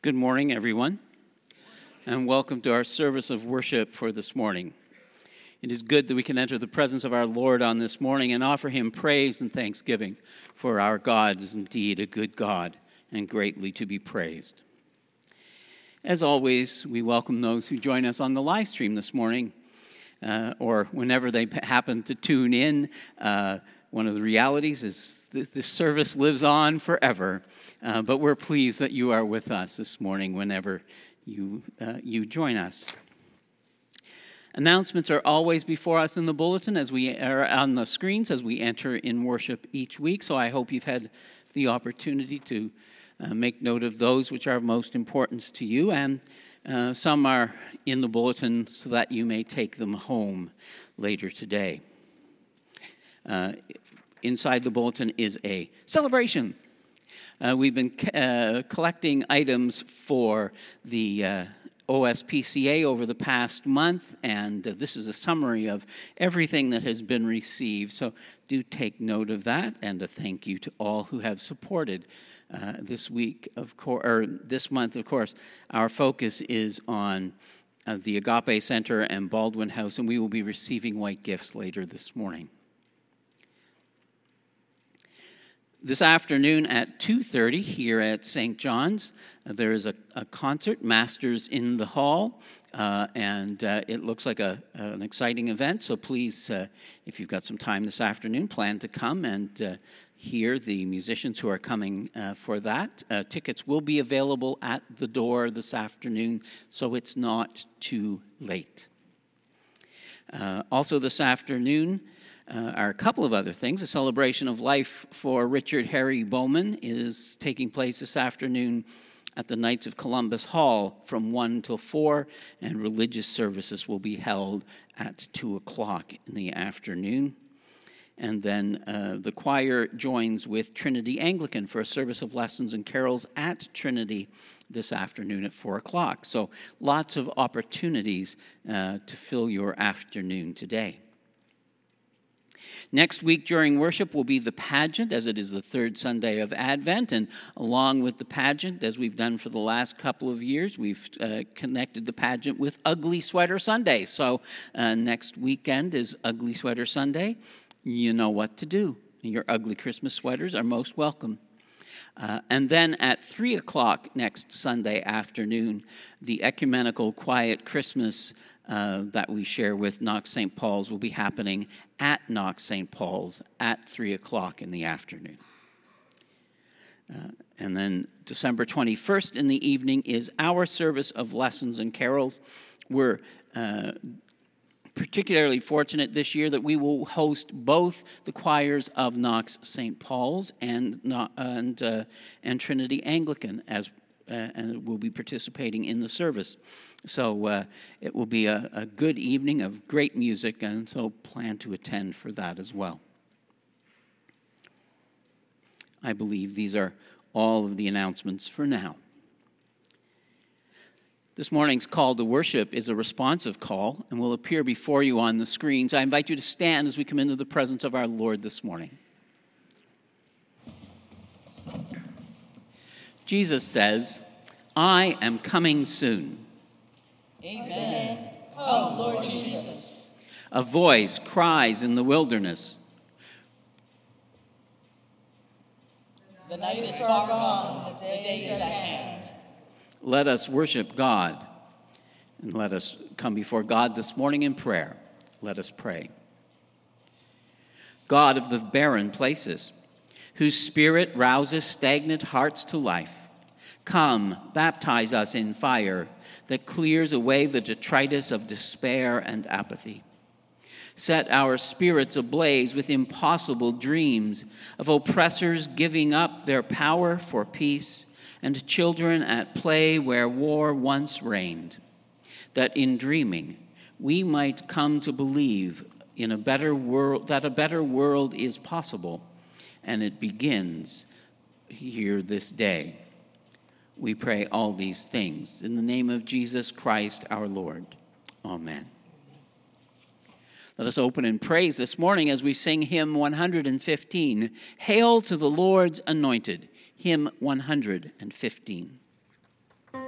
Good morning, everyone, and welcome to our service of worship for this morning. It is good that we can enter the presence of our Lord on this morning and offer him praise and thanksgiving, for our God is indeed a good God and greatly to be praised. As always, we welcome those who join us on the live stream this morning, or whenever they happen to tune in. One of the realities is that this service lives on forever, but we're pleased that you are with us this morning whenever you join us. Announcements are always before us in the bulletin as we are on the screens as we enter in worship each week, so I hope you've had the opportunity to make note of those which are of most importance to you, and some are in the bulletin so that you may take them home later today. Inside the bulletin is a celebration. We've been collecting items for the OSPCA over the past month, and this is a summary of everything that has been received. So do take note of that, and a thank you to all who have supported this week, or this month. Of course, our focus is on the Agape Center and Baldwin House, and we will be receiving white gifts later this morning. This afternoon at 2:30 here at St. John's, there is a concert, Masters in the Hall, and it looks like an exciting event. So please, if you've got some time this afternoon, plan to come and hear the musicians who are coming for that. Tickets will be available at the door this afternoon, so it's not too late. Also this afternoon, are a couple of other things. A celebration of life for Richard Harry Bowman is taking place this afternoon at the Knights of Columbus Hall from 1 till 4, and religious services will be held at 2 o'clock in the afternoon. And then the choir joins with Trinity Anglican for a service of lessons and carols at Trinity this afternoon at 4 o'clock. So lots of opportunities to fill your afternoon today. Next week during worship will be the pageant, as it is the third Sunday of Advent, and along with the pageant, as we've done for the last couple of years, we've connected the pageant with Ugly Sweater Sunday. So next weekend is Ugly Sweater Sunday. You know what to do. Your ugly Christmas sweaters are most welcome. And then at 3 o'clock next Sunday afternoon, the Ecumenical Quiet Christmas that we share with Knox St. Paul's will be happening at Knox St. Paul's at 3 o'clock in the afternoon. And then December 21st in the evening is our service of lessons and carols. We're particularly fortunate this year that we will host both the choirs of Knox St. Paul's and Trinity Anglican and will be participating in the service. So it will be a good evening of great music, and so plan to attend for that as well. I believe these are all of the announcements for now. This morning's call to worship is a responsive call and will appear before you on the screens. I invite you to stand as we come into the presence of our Lord this morning. Jesus says, "I am coming soon." Amen. Come, Lord Jesus. A voice cries in the wilderness, "The night is far gone, the day is at hand." Let us worship God, and let us come before God this morning in prayer. Let us pray. God of the barren places, whose spirit rouses stagnant hearts to life, come, baptize us in fire that clears away the detritus of despair and apathy. Set our spirits ablaze with impossible dreams of oppressors giving up their power for peace and children at play where war once reigned, that in dreaming we might come to believe in a better world, that a better world is possible, and it begins here this day. We pray all these things in the name of Jesus Christ our Lord. Amen. Let us open in praise this morning as we sing hymn 115, Hail to the Lord's Anointed, hymn 115.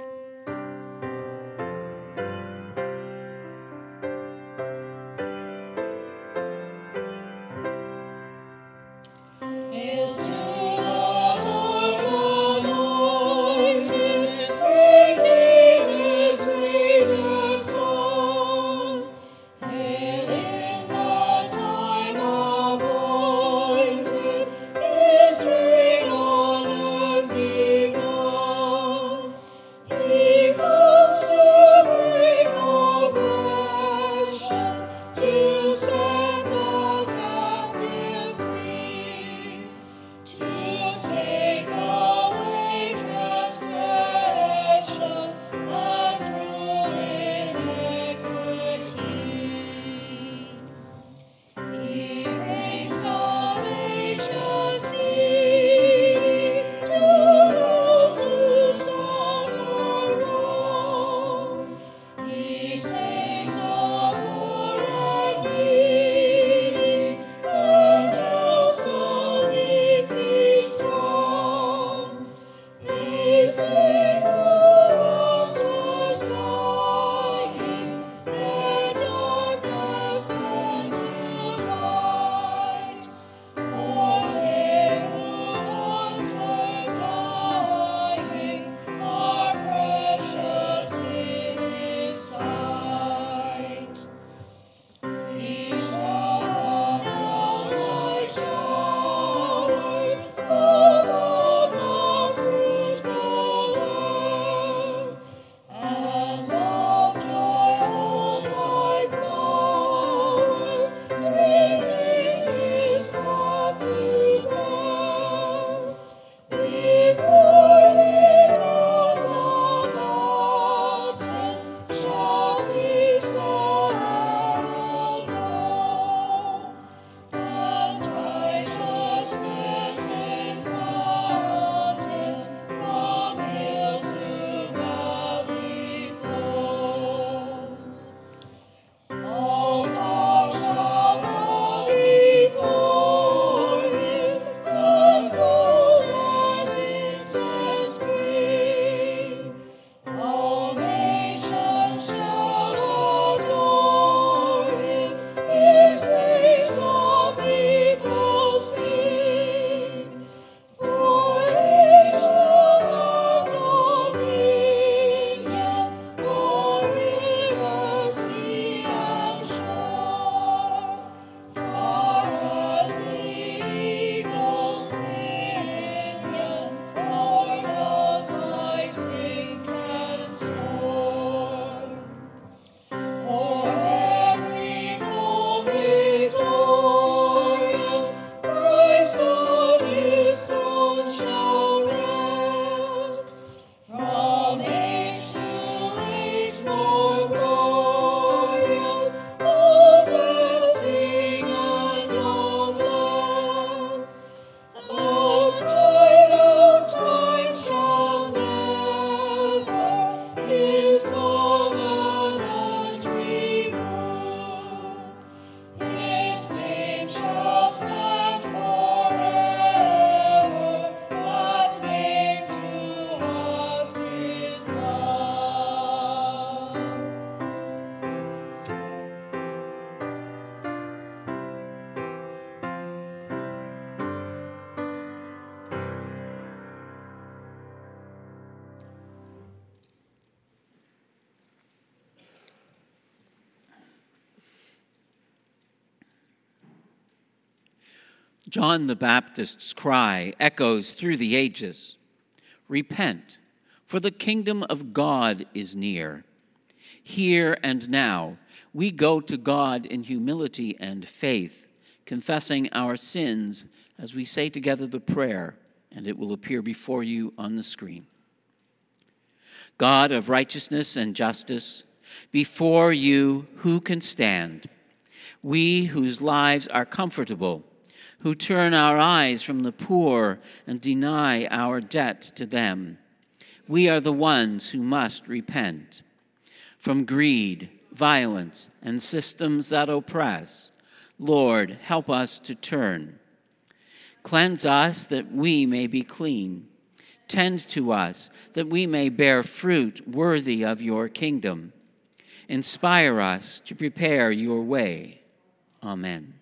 John the Baptist's cry echoes through the ages. Repent, for the kingdom of God is near. Here and now, we go to God in humility and faith, confessing our sins as we say together the prayer, and it will appear before you on the screen. God of righteousness and justice, before you who can stand? We whose lives are comfortable, who turn our eyes from the poor and deny our debt to them. We are the ones who must repent from greed, violence, and systems that oppress. Lord, help us to turn. Cleanse us that we may be clean. Tend to us that we may bear fruit worthy of your kingdom. Inspire us to prepare your way. Amen.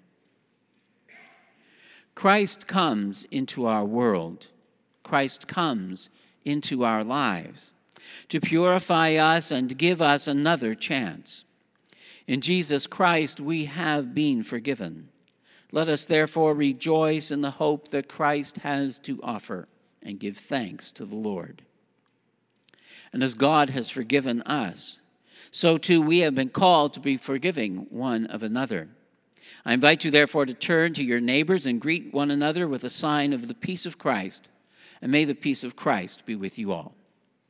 Christ comes into our world. Christ comes into our lives to purify us and give us another chance. In Jesus Christ, we have been forgiven. Let us therefore rejoice in the hope that Christ has to offer and give thanks to the Lord. And as God has forgiven us, so too we have been called to be forgiving one of another. I invite you therefore to turn to your neighbors and greet one another with a sign of the peace of Christ. And may the peace of Christ be with you all.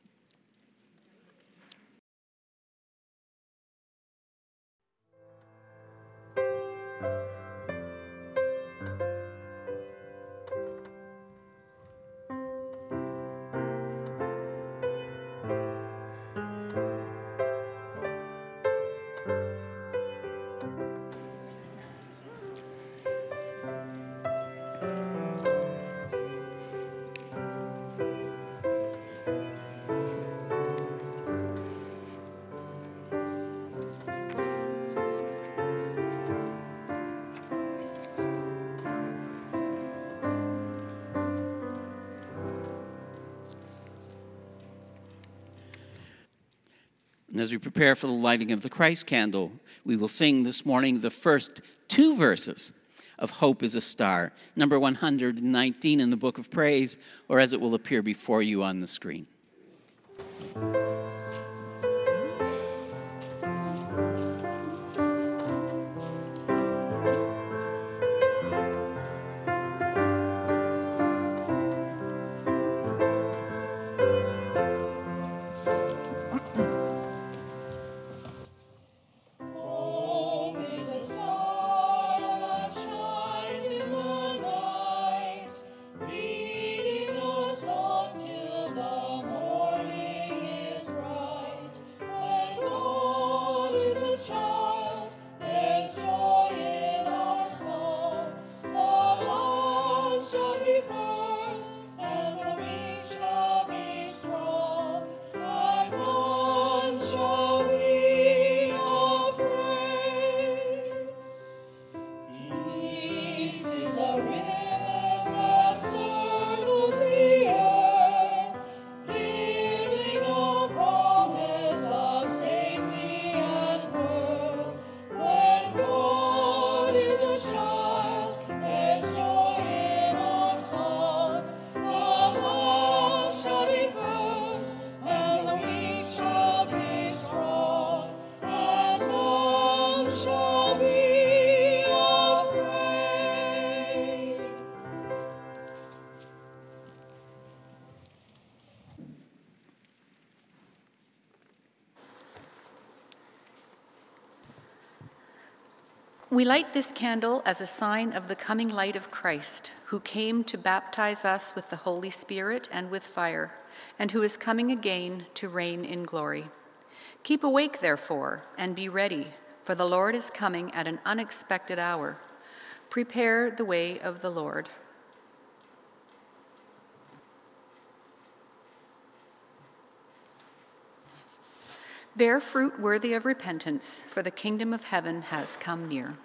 And as we prepare for the lighting of the Christ candle, we will sing this morning the first two verses of Hope is a Star, number 119 in the Book of Praise, or as it will appear before you on the screen. We light this candle as a sign of the coming light of Christ, who came to baptize us with the Holy Spirit and with fire, and who is coming again to reign in glory. Keep awake, therefore, and be ready, for the Lord is coming at an unexpected hour. Prepare the way of the Lord. Bear fruit worthy of repentance, for the kingdom of heaven has come near.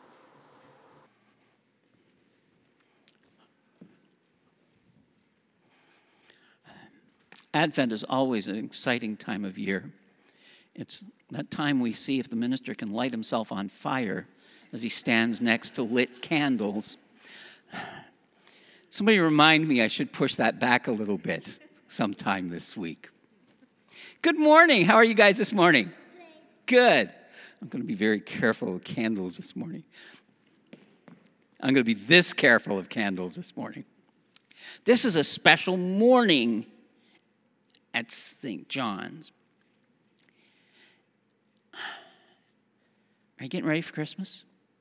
Advent is always an exciting time of year. It's that time we see if the minister can light himself on fire as he stands next to lit candles. Somebody remind me I should push that back a little bit sometime this week. Good morning. How are you guys this morning? Good. I'm going to be very careful of candles this morning. I'm going to be this careful of candles this morning. This is a special morning at St. John's. Are you getting ready for Christmas?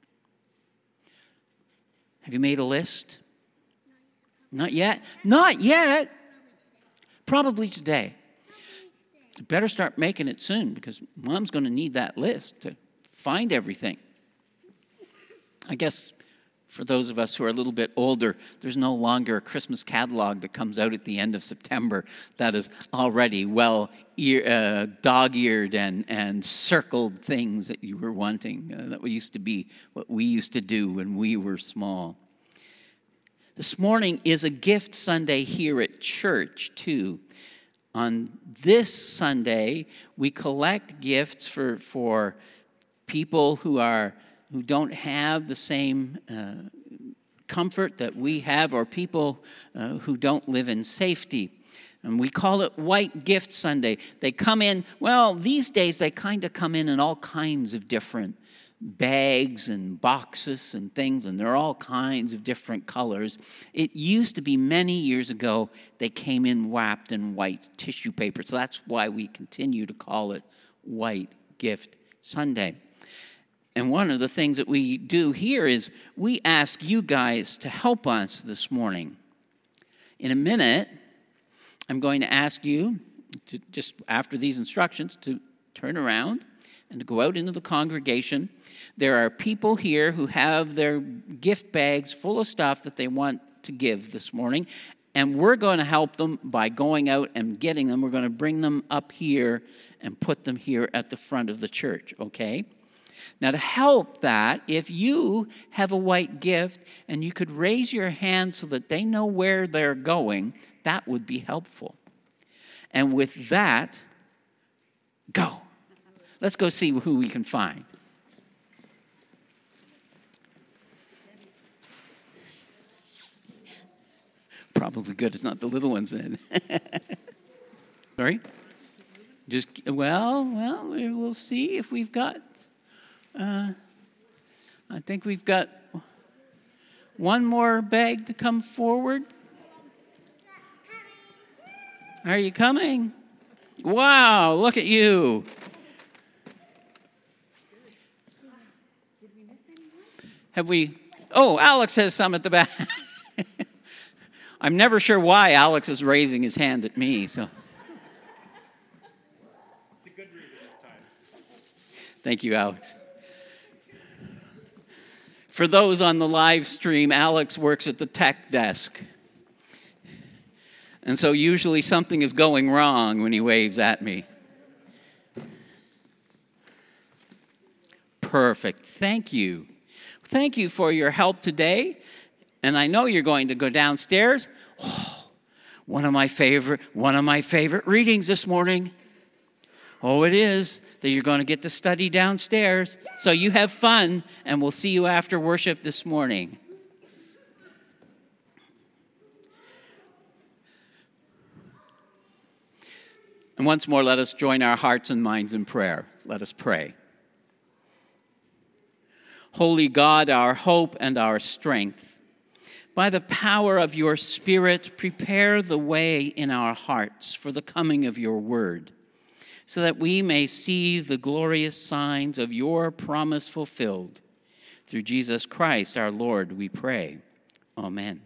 Have you made a list? Not yet? Not yet. Probably today. You better start making it soon because Mom's going to need that list to find everything. I guess for those of us who are a little bit older, there's no longer a Christmas catalog that comes out at the end of September that is already dog-eared and circled things that you were wanting. That used to be what we used to do when we were small. This morning is a gift Sunday here at church, too. On this Sunday, we collect gifts for people who don't have the same comfort that we have, or people who don't live in safety. And we call it White Gift Sunday. They come in, well, these days they kind of come in all kinds of different bags and boxes and things, and they're all kinds of different colors. It used to be many years ago, they came in wrapped in white tissue paper. So that's why we continue to call it White Gift Sunday. And one of the things that we do here is we ask you guys to help us this morning. In a minute, I'm going to ask you to, just after these instructions, to turn around and to go out into the congregation. There are people here who have their gift bags full of stuff that they want to give this morning, and we're going to help them by going out and getting them. We're going to bring them up here and put them here at the front of the church, okay? Now, to help that, if you have a white gift and you could raise your hand so that they know where they're going, that would be helpful. And with that, go. Let's go see who we can find. Probably good it's not the little ones then. Sorry? Well, we'll see if we've got, I think we've got one more bag to come forward. Are you coming? Wow, look at you. Have we? Oh, Alex has some at the back. I'm never sure why Alex is raising his hand at me. So, it's a good reason this time. Thank you, Alex. For those on the live stream, Alex works at the tech desk. And so usually something is going wrong when he waves at me. Perfect. Thank you. Thank you for your help today. And I know you're going to go downstairs. Oh, one of my favorite readings this morning. Oh, it is that you're going to get to study downstairs. So you have fun, and we'll see you after worship this morning. And once more, let us join our hearts and minds in prayer. Let us pray. Holy God, our hope and our strength, by the power of your Spirit, prepare the way in our hearts for the coming of your word, so that we may see the glorious signs of your promise fulfilled. Through Jesus Christ, our Lord, we pray. Amen.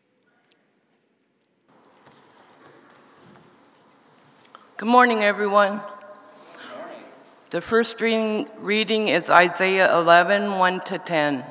Good morning, everyone. The first reading is Isaiah 11, 1-10.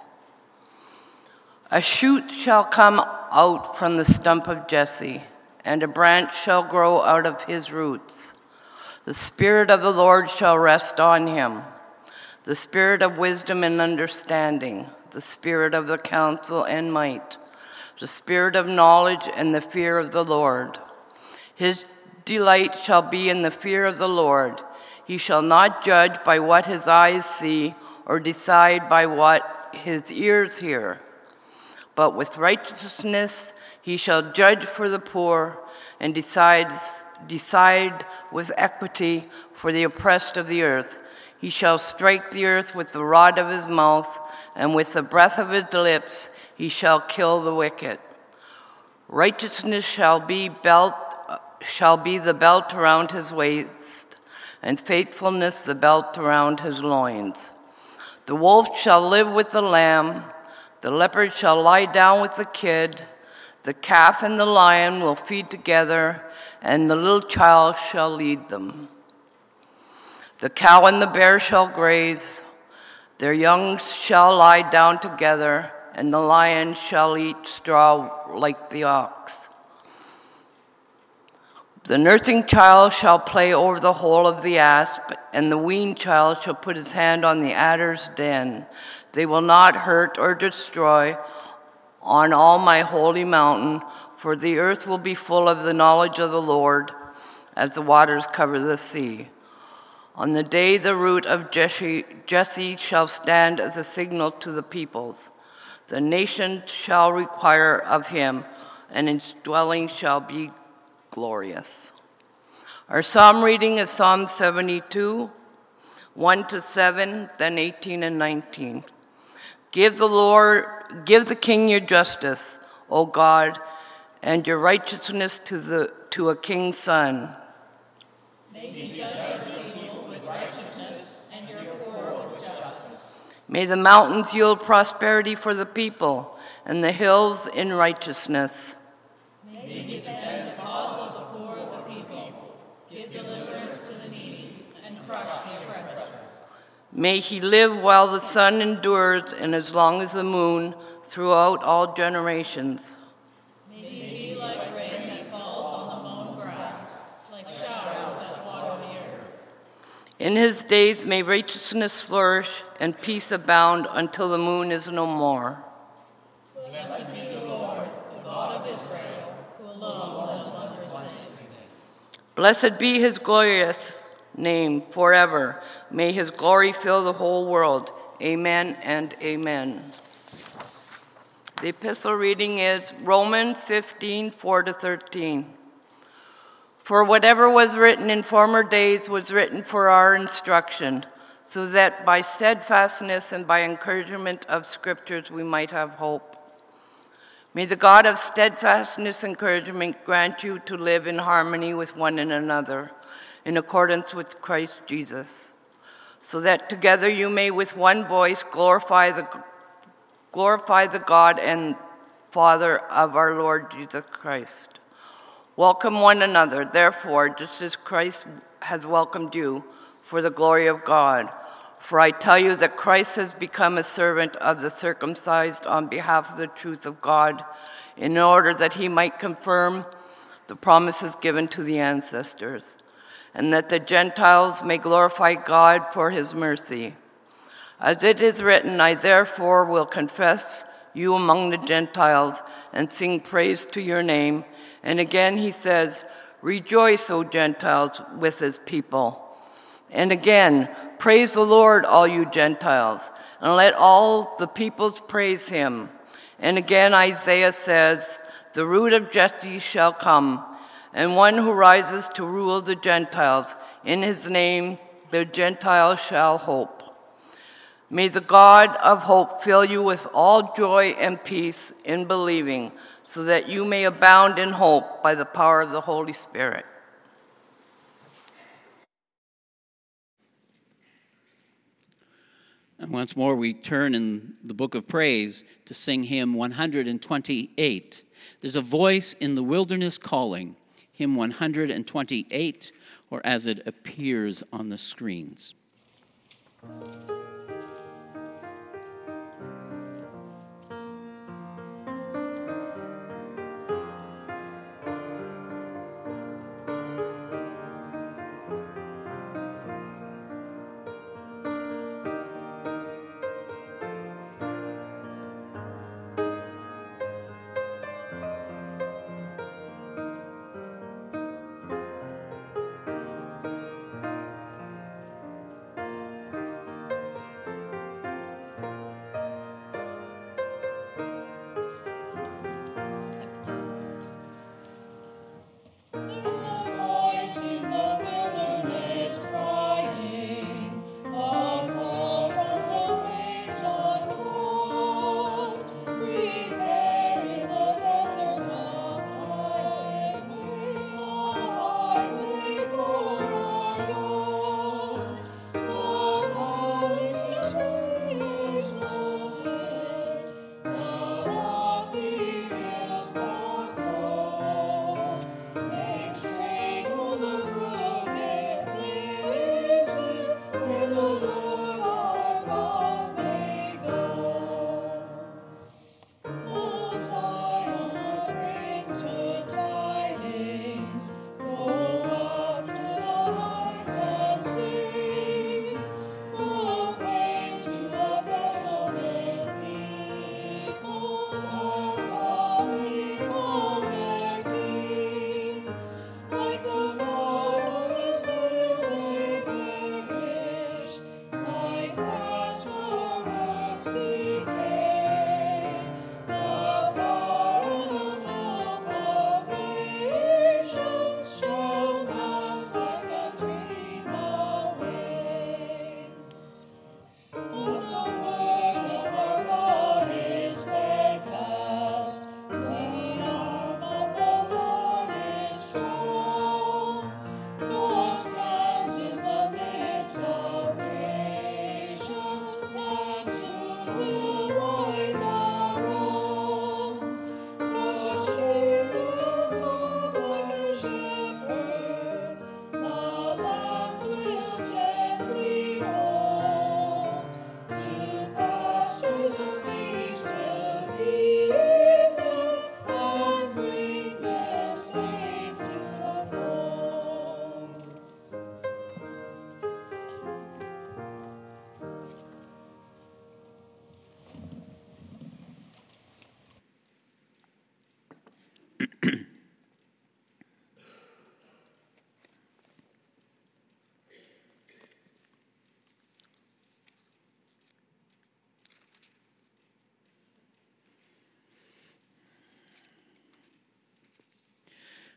A shoot shall come out from the stump of Jesse, and a branch shall grow out of his roots. The Spirit of the Lord shall rest on him, the Spirit of wisdom and understanding, the Spirit of the counsel and might, the Spirit of knowledge and the fear of the Lord. His delight shall be in the fear of the Lord. He shall not judge by what his eyes see or decide by what his ears hear. But with righteousness he shall judge for the poor and decide with equity for the oppressed of the earth. He shall strike the earth with the rod of his mouth, and with the breath of his lips he shall kill the wicked. Righteousness shall be the belt around his waist, and faithfulness the belt around his loins. The wolf shall live with the lamb, the leopard shall lie down with the kid, the calf and the lion will feed together, and the little child shall lead them. The cow and the bear shall graze, their young shall lie down together, and the lion shall eat straw like the ox. The nursing child shall play over the hole of the asp, and the weaned child shall put his hand on the adder's den. They will not hurt or destroy on all my holy mountain, for the earth will be full of the knowledge of the Lord as the waters cover the sea. On the day the root of Jesse shall stand as a signal to the peoples. The nations shall require of him, and his dwelling shall be glorious. Our psalm reading is Psalm 72, 1-7, then 18 and 19. Give the king your justice, O God, and your righteousness to a king's son. May he judge your people with righteousness and your poor with justice. May the mountains yield prosperity for the people, and the hills in righteousness. May he defend the cause of the poor of the people, give deliverance to the needy, and crush the oppressor. May he live while the sun endures, and as long as the moon, throughout all generations. May he be like rain that falls on the mown grass, like showers that water the earth. In his days may righteousness flourish, and peace abound until the moon is no more. Blessed be the Lord, the God of Israel, who alone does wondrous things. Blessed be his glorious name forever. May his glory fill the whole world. Amen and amen. The epistle reading is Romans 15, 4-13. For whatever was written in former days was written for our instruction, so that by steadfastness and by encouragement of scriptures we might have hope. May the God of steadfastness and encouragement grant you to live in harmony with one another, in accordance with Christ Jesus, so that together you may with one voice glorify the God and Father of our Lord Jesus Christ. Welcome one another, therefore, just as Christ has welcomed you, for the glory of God. For I tell you that Christ has become a servant of the circumcised on behalf of the truth of God, in order that he might confirm the promises given to the ancestors, and that the Gentiles may glorify God for his mercy. As it is written, I therefore will confess you among the Gentiles and sing praise to your name. And again he says, rejoice, O Gentiles, with his people. And again, praise the Lord, all you Gentiles, and let all the peoples praise him. And again Isaiah says, the root of Jesse shall come, and one who rises to rule the Gentiles. In his name the Gentiles shall hope. May the God of hope fill you with all joy and peace in believing, so that you may abound in hope by the power of the Holy Spirit. And once more, we turn in the book of praise to sing hymn 128. There's a voice in the wilderness calling, hymn 128, or as it appears on the screens.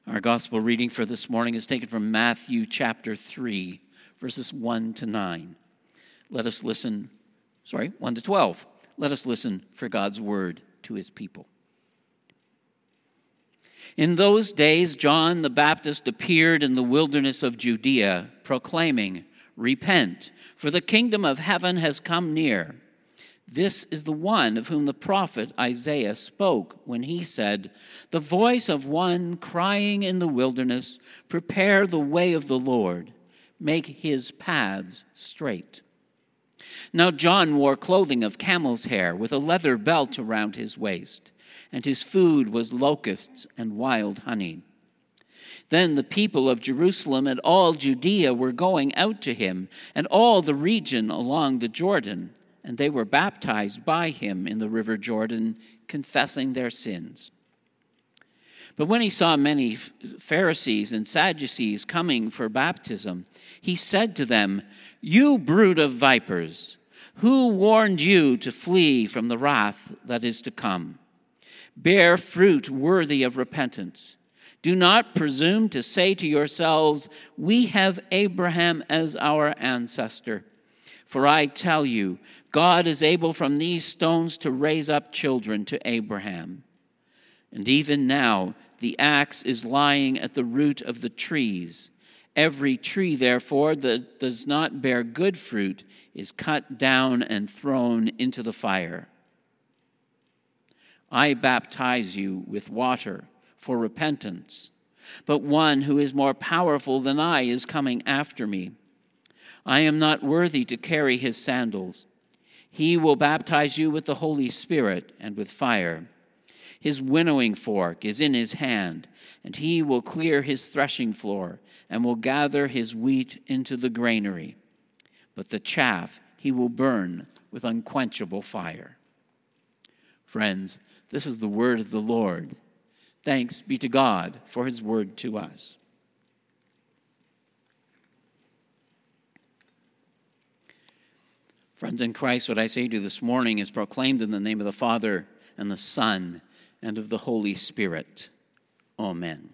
Our gospel reading for this morning is taken from Matthew chapter 3, verses 1 to 9. 1 to 12. Let us listen for God's word to his people. In those days, John the Baptist appeared in the wilderness of Judea, proclaiming, "Repent, for the kingdom of heaven has come near." This is the one of whom the prophet Isaiah spoke when he said, "The voice of one crying in the wilderness, prepare the way of the Lord, make his paths straight." Now John wore clothing of camel's hair with a leather belt around his waist, and his food was locusts and wild honey. Then the people of Jerusalem and all Judea were going out to him, and all the region along the Jordan, and they were baptized by him in the river Jordan, confessing their sins. But when he saw many Pharisees and Sadducees coming for baptism, he said to them, "You brood of vipers, who warned you to flee from the wrath that is to come? Bear fruit worthy of repentance. Do not presume to say to yourselves, 'We have Abraham as our ancestor.' For I tell you, God is able from these stones to raise up children to Abraham. And even now the axe is lying at the root of the trees. Every tree, therefore, that does not bear good fruit is cut down and thrown into the fire. I baptize you with water for repentance, but one who is more powerful than I is coming after me. I am not worthy to carry his sandals. He will baptize you with the Holy Spirit and with fire. His winnowing fork is in his hand, and he will clear his threshing floor and will gather his wheat into the granary. But the chaff he will burn with unquenchable fire." Friends, this is the word of the Lord. Thanks be to God for his word to us. Friends in Christ, what I say to you this morning is proclaimed in the name of the Father and the Son and of the Holy Spirit. Amen.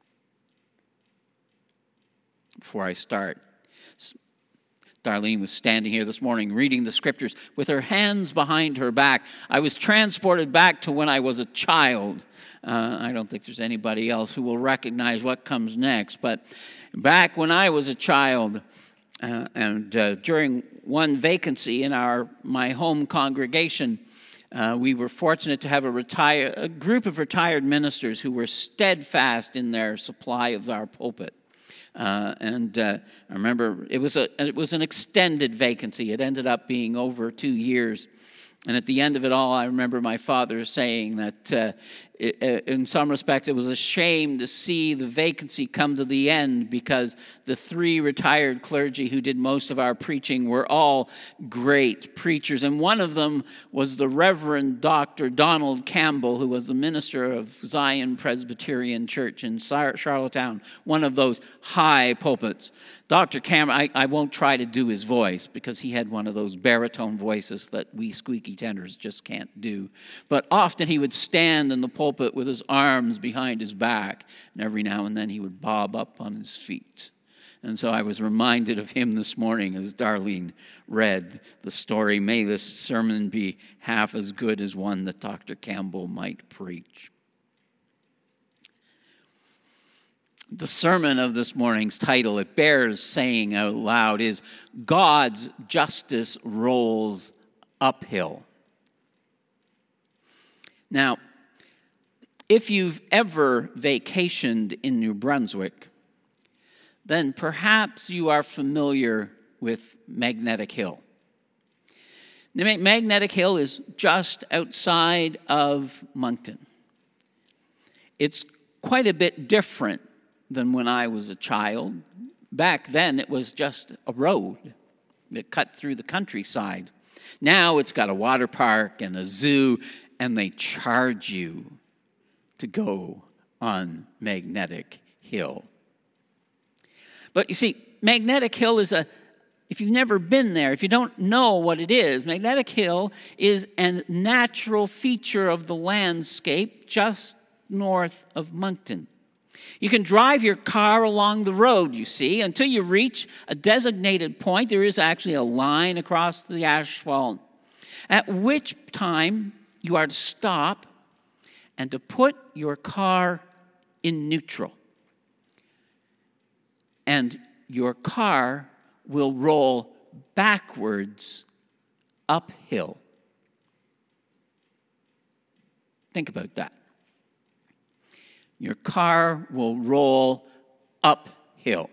Before I start, Darlene was standing here this morning reading the scriptures with her hands behind her back. I was transported back to when I was a child. I don't think there's anybody else who will recognize what comes next. But back when I was a child, and during one vacancy in my home congregation, we were fortunate to have a group of retired ministers who were steadfast in their supply of our pulpit. I remember it was an extended vacancy. It ended up being over 2 years. And at the end of it all, I remember my father saying that in some respects it was a shame to see the vacancy come to the end, because the 3 retired clergy who did most of our preaching were all great preachers. And one of them was the Reverend Dr. Donald Campbell, who was the minister of Zion Presbyterian Church in Charlottetown, one of those high pulpits. Dr. Campbell, I won't try to do his voice because he had one of those baritone voices that we squeaky tenors just can't do. But often he would stand in the pulpit with his arms behind his back, and every now and then he would bob up on his feet. And so I was reminded of him this morning as Darlene read the story. May this sermon be half as good as one that Dr. Campbell might preach. The sermon of this morning's title, it bears saying out loud, is God's Justice Rolls Uphill. Now, if you've ever vacationed in New Brunswick, then perhaps you are familiar with Magnetic Hill. Magnetic Hill is just outside of Moncton. It's quite a bit different than when I was a child. Back then, it was just a road that cut through the countryside. Now it's got a water park and a zoo, and they charge you to go on Magnetic Hill. But you see, Magnetic Hill is if you've never been there, if you don't know what it is, Magnetic Hill is a natural feature of the landscape just north of Moncton. You can drive your car along the road, you see, until you reach a designated point. There is actually a line across the asphalt, at which time you are to stop and to put your car in neutral. And your car will roll backwards uphill. Think about that. Your car will roll uphill.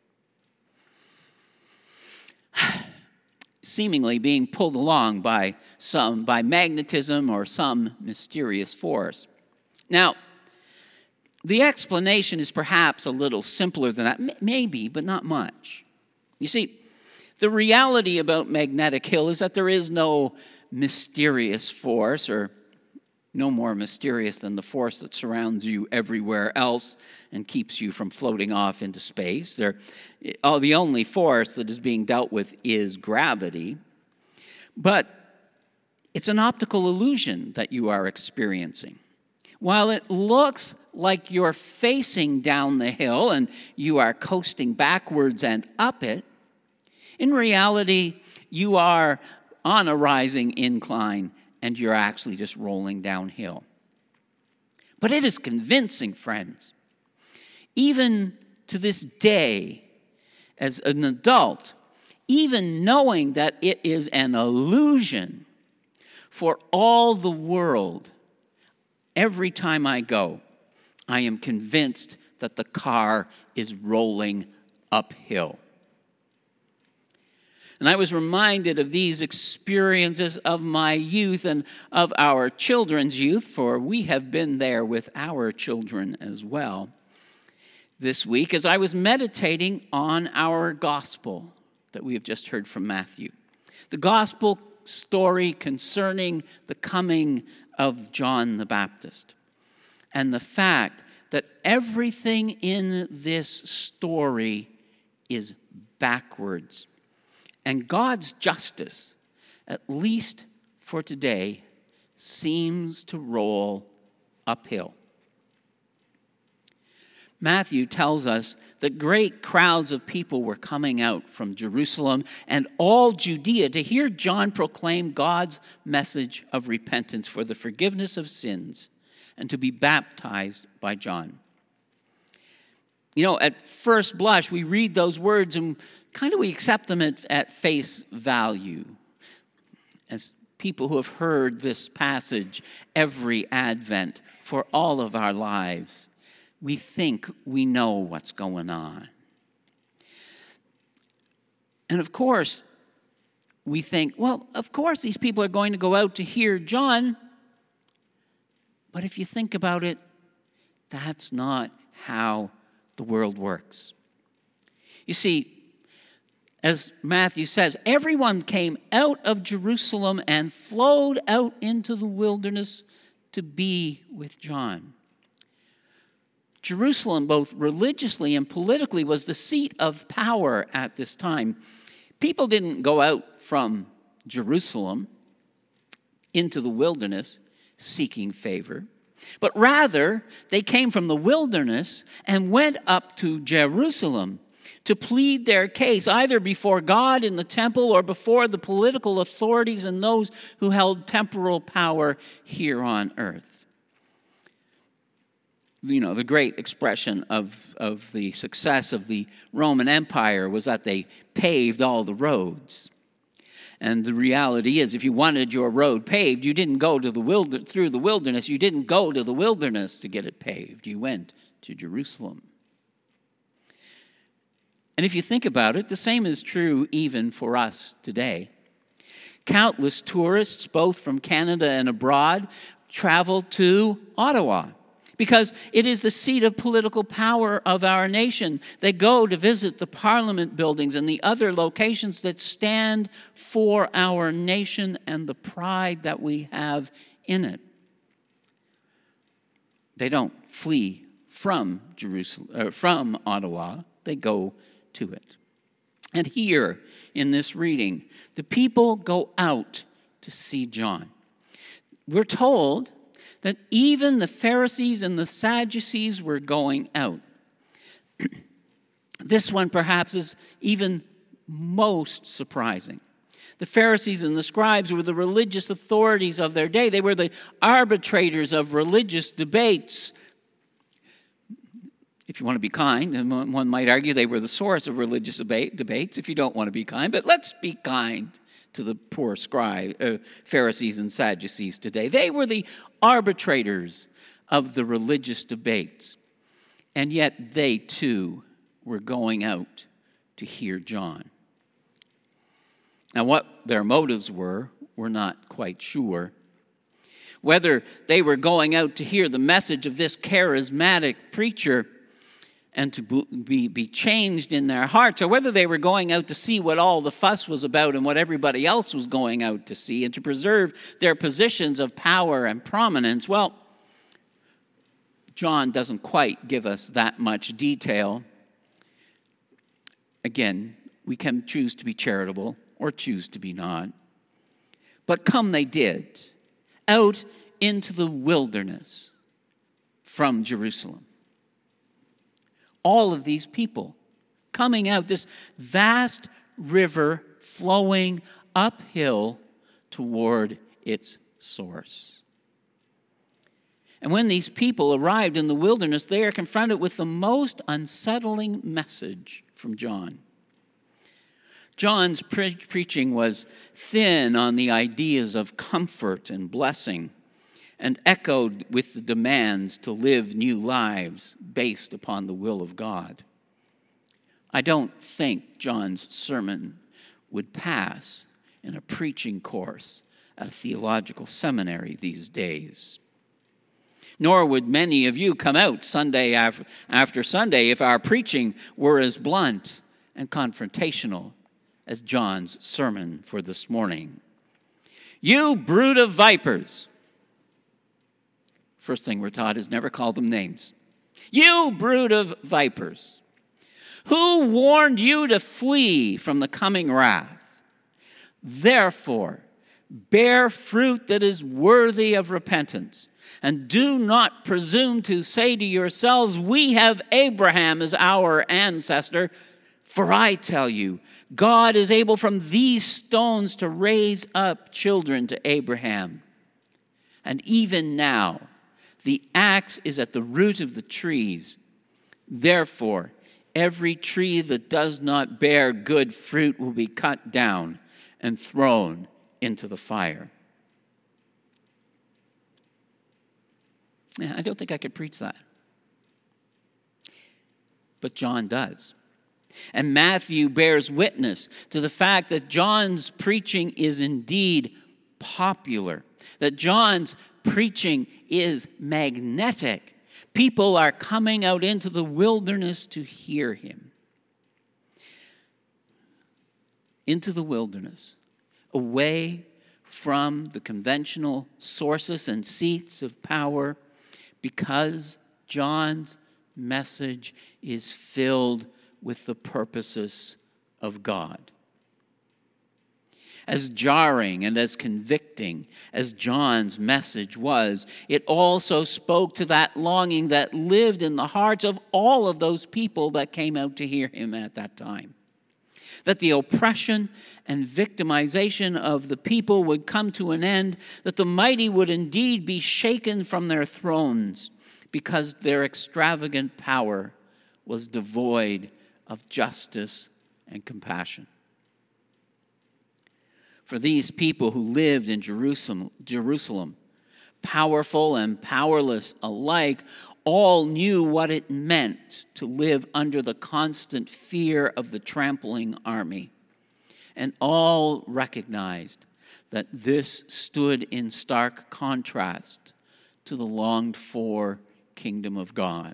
Seemingly being pulled along by magnetism or some mysterious force. Now, the explanation is perhaps a little simpler than that, maybe, but not much. You see, the reality about magnetic hill is that there is no mysterious force, or no more mysterious than the force that surrounds you everywhere else and keeps you from floating off into space. The only force that is being dealt with is gravity. But it's an optical illusion that you are experiencing. While it looks like you're facing down the hill and you are coasting backwards and up it, in reality, you are on a rising incline and you're actually just rolling downhill. But it is convincing, friends. Even to this day, as an adult, even knowing that it is an illusion for all the world, every time I go, I am convinced that the car is rolling uphill. And I was reminded of these experiences of my youth and of our children's youth, for we have been there with our children as well this week, as I was meditating on our gospel that we have just heard from Matthew. The gospel story concerning the coming of John the Baptist. And the fact that everything in this story is backwards. And God's justice, at least for today, seems to roll uphill. Matthew tells us that great crowds of people were coming out from Jerusalem and all Judea to hear John proclaim God's message of repentance for the forgiveness of sins and to be baptized by John. You know, at first blush, we read those words and we accept them at face value. As people who have heard this passage every Advent for all of our lives, we think we know what's going on. And of course, we think, well, of course these people are going to go out to hear John. But if you think about it, that's not how the world works. You see, as Matthew says, everyone came out of Jerusalem and flowed out into the wilderness to be with John. Jerusalem, both religiously and politically, was the seat of power at this time. People didn't go out from Jerusalem into the wilderness seeking favor, but rather they came from the wilderness and went up to Jerusalem to plead their case, either before God in the temple or before the political authorities and those who held temporal power here on earth. You know, the great expression of the success of the Roman Empire was that they paved all the roads. And the reality is, if you wanted your road paved, you didn't go to through the wilderness. You didn't go to the wilderness to get it paved. You went to Jerusalem. And if you think about it, the same is true even for us today. Countless tourists, both from Canada and abroad, travel to Ottawa because it is the seat of political power of our nation. They go to visit the Parliament buildings and the other locations that stand for our nation and the pride that we have in it. They don't flee from from Ottawa. They go to it. And here in this reading, the people go out to see John. We're told that even the Pharisees and the Sadducees were going out. This one perhaps is even most surprising. The Pharisees and the scribes were the religious authorities of their day. They were the arbitrators of religious debates. If you want to be kind, and one might argue they were the source of religious debates, if you don't want to be kind. But let's be kind to the poor Pharisees and Sadducees today. They were the arbitrators of the religious debates. And yet they too were going out to hear John. Now, what their motives were, we're not quite sure. Whether they were going out to hear the message of this charismatic preacher and to be changed in their hearts, or whether they were going out to see what all the fuss was about and what everybody else was going out to see and to preserve their positions of power and prominence, well, John doesn't quite give us that much detail. Again, we can choose to be charitable or choose to be not. But come they did, out into the wilderness from Jerusalem. All of these people coming out, this vast river flowing uphill toward its source. And when these people arrived in the wilderness, they are confronted with the most unsettling message from John. John's preaching was thin on the ideas of comfort and blessing and echoed with the demands to live new lives based upon the will of God. I don't think John's sermon would pass in a preaching course at a theological seminary these days. Nor would many of you come out Sunday after Sunday if our preaching were as blunt and confrontational as John's sermon for this morning. You brood of vipers. First thing we're taught is never call them names. You brood of vipers. Who warned you to flee from the coming wrath? Therefore, bear fruit that is worthy of repentance. And do not presume to say to yourselves, we have Abraham as our ancestor. For I tell you, God is able from these stones to raise up children to Abraham. And even now, the axe is at the root of the trees. Therefore, every tree that does not bear good fruit will be cut down and thrown into the fire. I don't think I could preach that. But John does. And Matthew bears witness to the fact that John's preaching is indeed popular, that John's preaching is magnetic. People are coming out into the wilderness to hear him. Into the wilderness, away from the conventional sources and seats of power, because John's message is filled with the purposes of God. As jarring and as convicting as John's message was, it also spoke to that longing that lived in the hearts of all of those people that came out to hear him at that time. That the oppression and victimization of the people would come to an end, that the mighty would indeed be shaken from their thrones because their extravagant power was devoid of justice and compassion. For these people who lived in Jerusalem, powerful and powerless alike, all knew what it meant to live under the constant fear of the trampling army. And all recognized that this stood in stark contrast to the longed-for kingdom of God.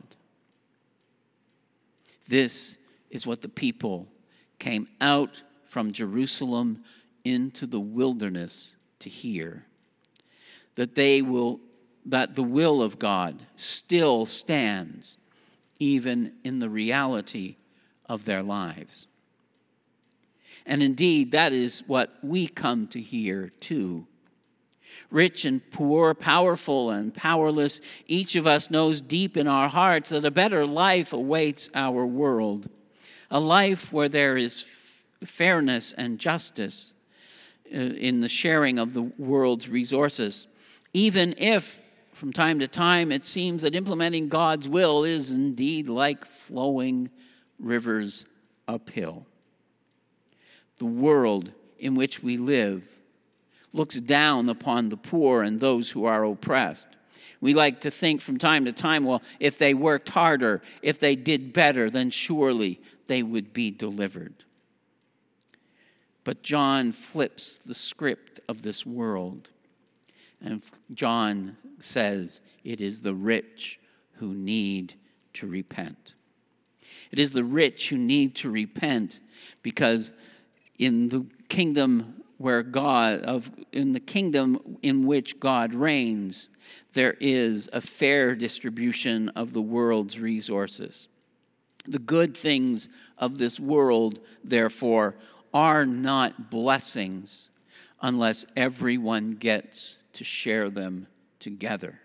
This is what the people came out from Jerusalem into the wilderness to hear. That the will of God still stands even in the reality of their lives. And indeed, that is what we come to hear too. Rich and poor, powerful and powerless, each of us knows deep in our hearts that a better life awaits our world. A life where there is fairness and justice in the sharing of the world's resources. Even if, from time to time, it seems that implementing God's will is indeed like flowing rivers uphill. The world in which we live looks down upon the poor and those who are oppressed. We like to think from time to time, well, if they worked harder, if they did better, then surely they would be delivered. But John flips the script of this world. And John says it is the rich who need to repent. It is the rich who need to repent because in the kingdom in the kingdom in which God reigns, there is a fair distribution of the world's resources. The good things of this world, therefore, are not blessings unless everyone gets to share them together.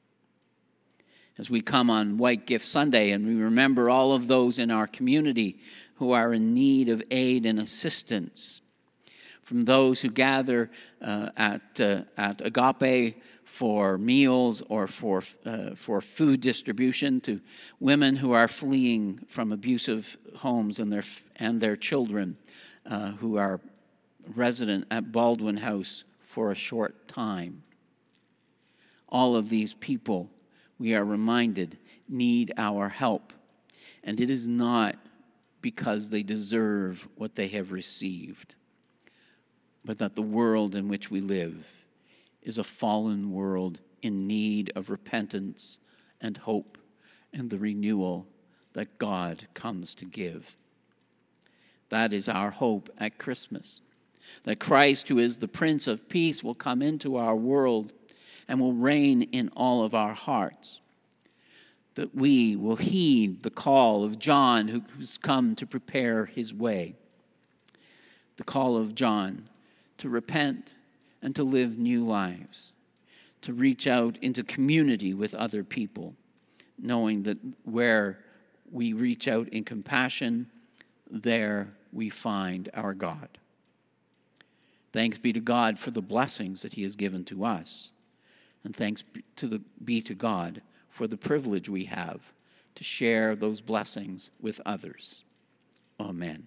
As we come on White Gift Sunday and we remember all of those in our community who are in need of aid and assistance, from those who gather at Agape for meals or for food distribution, to women who are fleeing from abusive homes and their children who are resident at Baldwin House for a short time. All of these people, we are reminded, need our help. And it is not because they deserve what they have received, but that the world in which we live is a fallen world in need of repentance and hope and the renewal that God comes to give. That is our hope at Christmas, that Christ, who is the Prince of Peace, will come into our world and will reign in all of our hearts, that we will heed the call of John, who's come to prepare his way, the call of John to repent and to live new lives, to reach out into community with other people, knowing that where we reach out in compassion, there we find our God. Thanks be to God for the blessings that he has given to us, and thanks be to God for the privilege we have to share those blessings with others. Amen.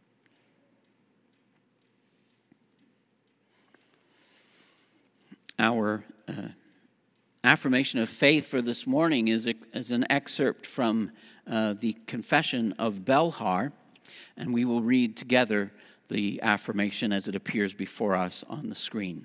Our affirmation of faith for this morning is an excerpt from the Confession of Belhar, and we will read together the affirmation as it appears before us on the screen.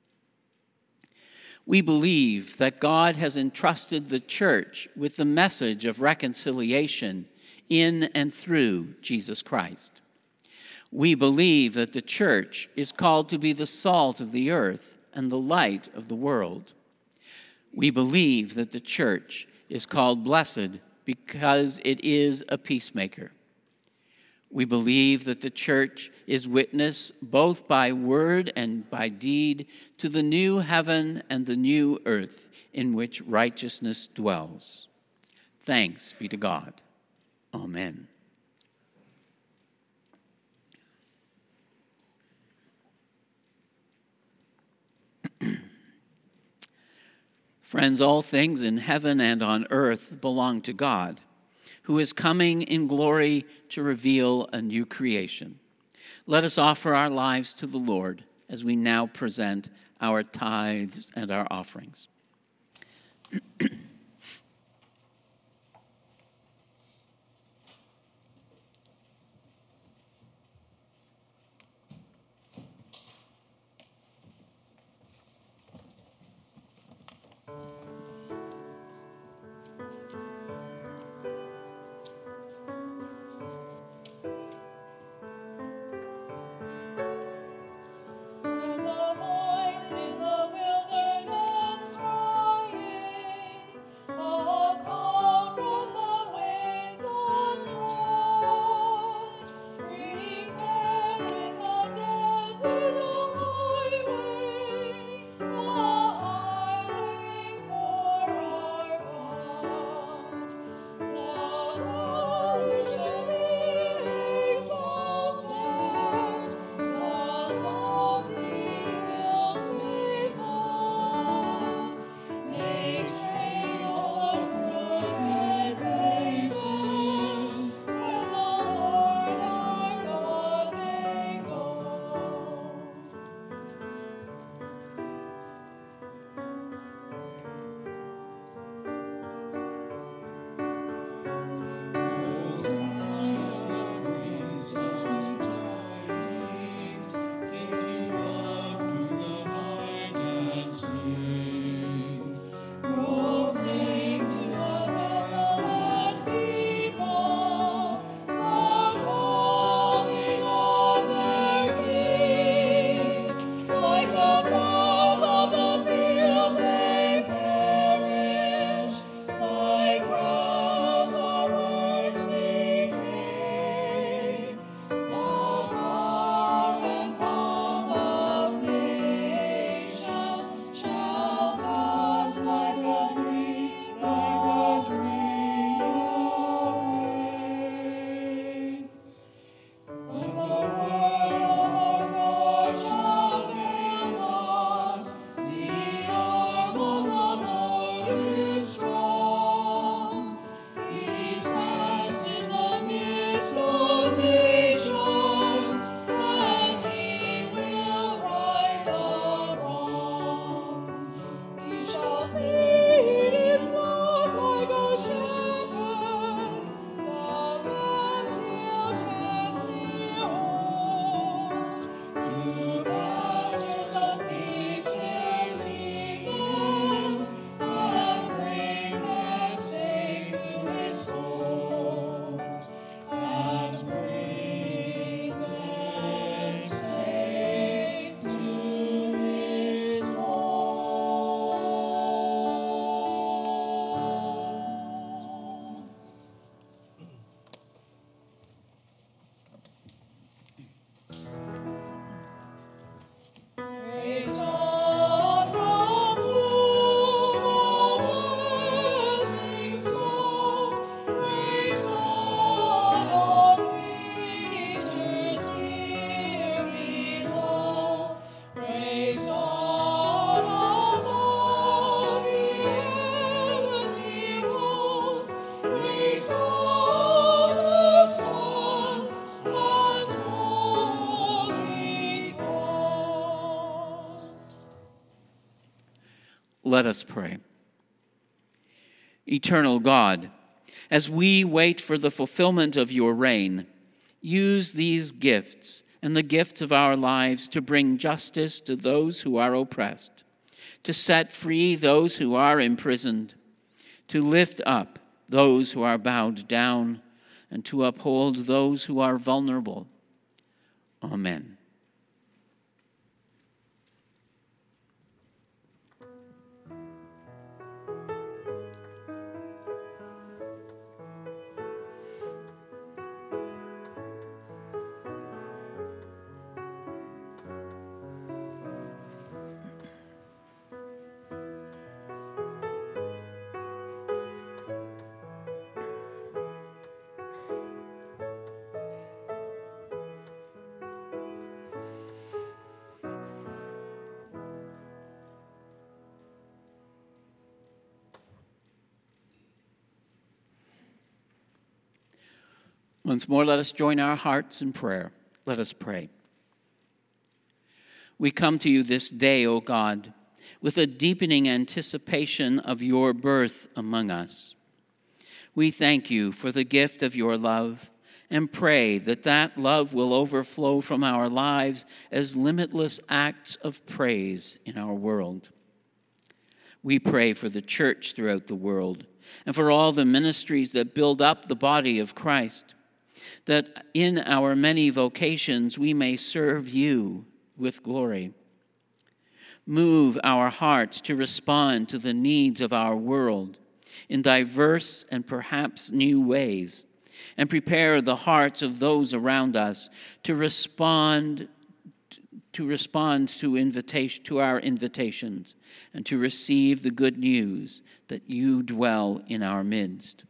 We believe that God has entrusted the church with the message of reconciliation in and through Jesus Christ. We believe that the church is called to be the salt of the earth and the light of the world. We believe that the church is called blessed because it is a peacemaker. We believe that the church is witness both by word and by deed to the new heaven and the new earth in which righteousness dwells. Thanks be to God. Amen. Friends, all things in heaven and on earth belong to God, who is coming in glory to reveal a new creation. Let us offer our lives to the Lord as we now present our tithes and our offerings. There's a voice in the wilderness crying, Let us pray. Eternal God, as we wait for the fulfillment of your reign, use these gifts and the gifts of our lives to bring justice to those who are oppressed, to set free those who are imprisoned, to lift up those who are bowed down, and to uphold those who are vulnerable. Amen. Once more, let us join our hearts in prayer. Let us pray. We come to you this day, O God, with a deepening anticipation of your birth among us. We thank you for the gift of your love and pray that that love will overflow from our lives as limitless acts of praise in our world. We pray for the church throughout the world and for all the ministries that build up the body of Christ, that in our many vocations we may serve you with glory. Move our hearts to respond to the needs of our world in diverse and perhaps new ways, and prepare the hearts of those around us to respond to our invitations and to receive the good news that you dwell in our midst.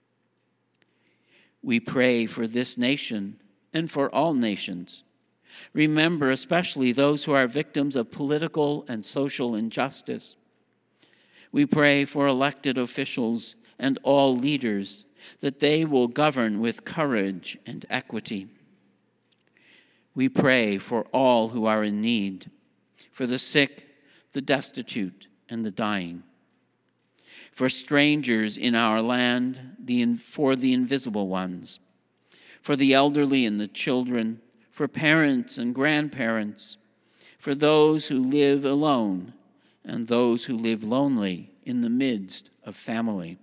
We pray for this nation and for all nations. Remember especially those who are victims of political and social injustice. We pray for elected officials and all leaders that they will govern with courage and equity. We pray for all who are in need, for the sick, the destitute, and the dying, for strangers in our land, for the invisible ones, for the elderly and the children, for parents and grandparents, for those who live alone and those who live lonely in the midst of family.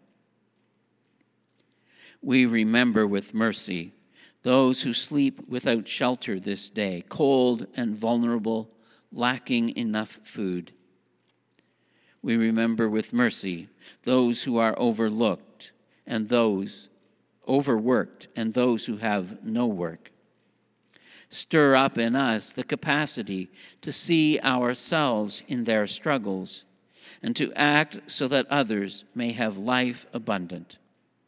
We remember with mercy those who sleep without shelter this day, cold and vulnerable, lacking enough food. We remember with mercy those who are overworked and those who have no work. Stir up in us the capacity to see ourselves in their struggles and to act so that others may have life abundant.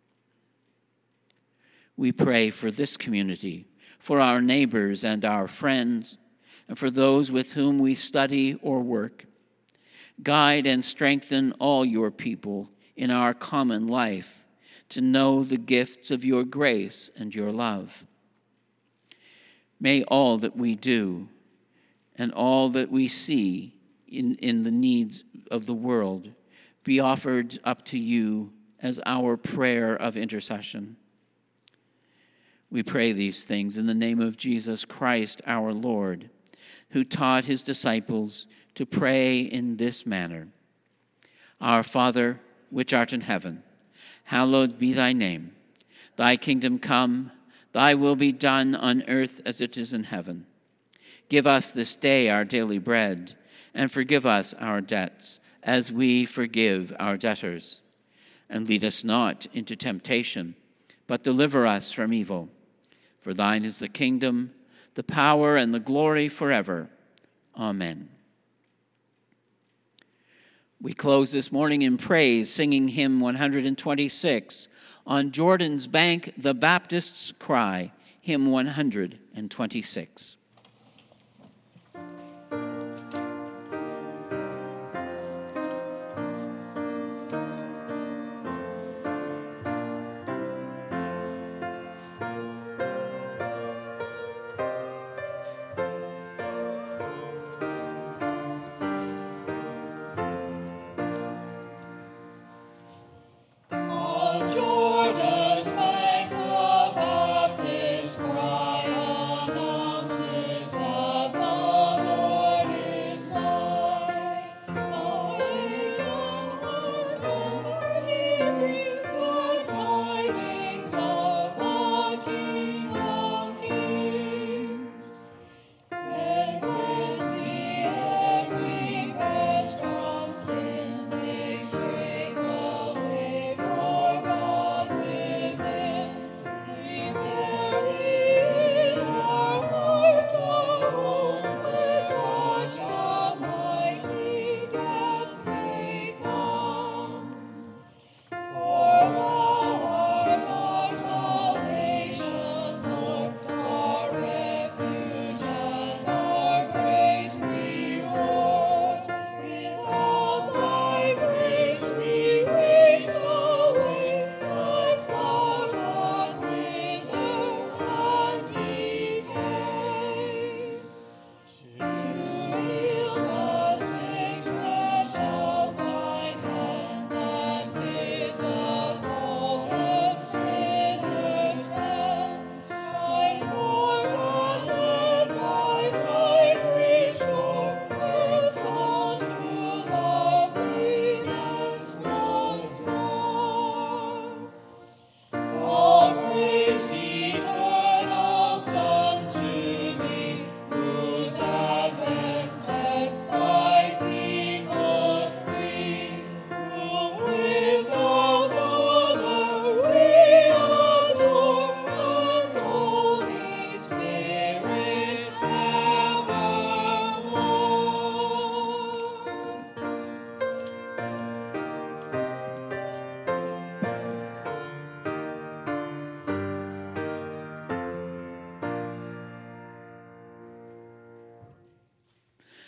We pray for this community, for our neighbors and our friends, and for those with whom we study or work. Guide and strengthen all your people in our common life to know the gifts of your grace and your love. May all that we do and all that we see in the needs of the world be offered up to you as our prayer of intercession. We pray these things in the name of Jesus Christ our Lord, who taught his disciples to pray in this manner. Our Father, which art in heaven, hallowed be thy name. Thy kingdom come, thy will be done on earth as it is in heaven. Give us this day our daily bread, and forgive us our debts, as we forgive our debtors. And lead us not into temptation, but deliver us from evil. For thine is the kingdom, the power, and the glory forever. Amen. We close this morning in praise, singing hymn 126, On Jordan's Bank, the Baptists Cry, hymn 126.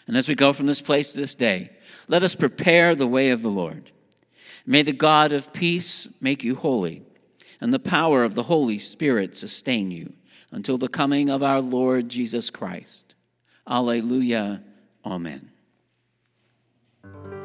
And as we go from this place this day, let us prepare the way of the Lord. May the God of peace make you holy, and the power of the Holy Spirit sustain you until the coming of our Lord Jesus Christ. Alleluia. Amen.